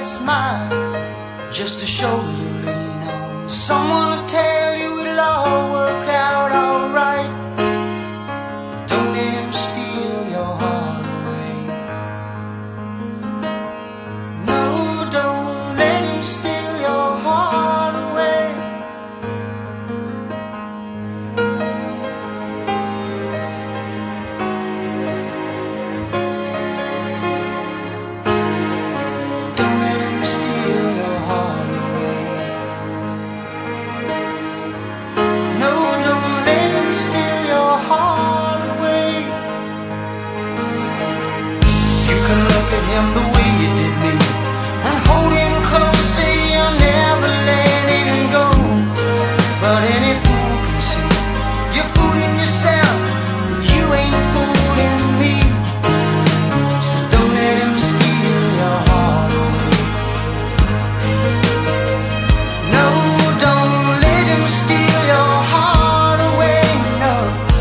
that smile, just a shoulder to lean on, someone to tell you it'll all work out alright. Don't let him steal your heart away. No, don't let him steal your heart away. Don't let him steal your heart away. No, don't let him steal your heart away. You can look at him the way you did me and hold him close, say you're never letting him go. But any fool can see you're fooling yourself, you ain't fooling me. So don't let him steal your heart away. No, don't let him steal your heart away, no.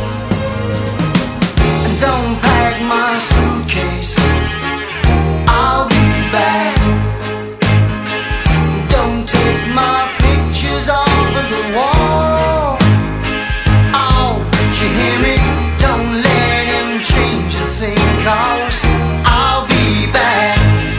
And don't pack my suitcase, I'll be back. Don't take my pictures off of the wall. Oh, you hear me? Don't let him change a thing, 'cause I'll be back.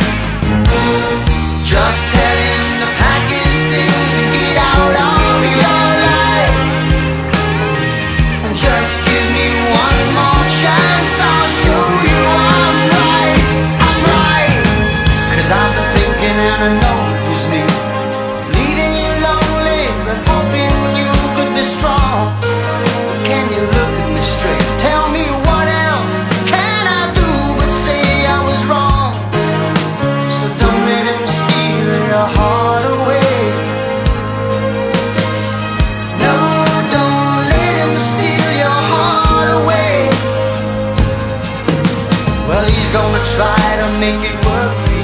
Just tell him to pack his things and get out of your life. And just give me one more chance, I'll show you I'm right. I'm right. 'Cause I've been thinking and I know it was me, leaving you lonely but hoping you could be strong. But can you look at me straight? Tell me what else can I do but say I was wrong? So don't let him steal your heart away. No, don't let him steal your heart away. Well, he's gonna try to make it work for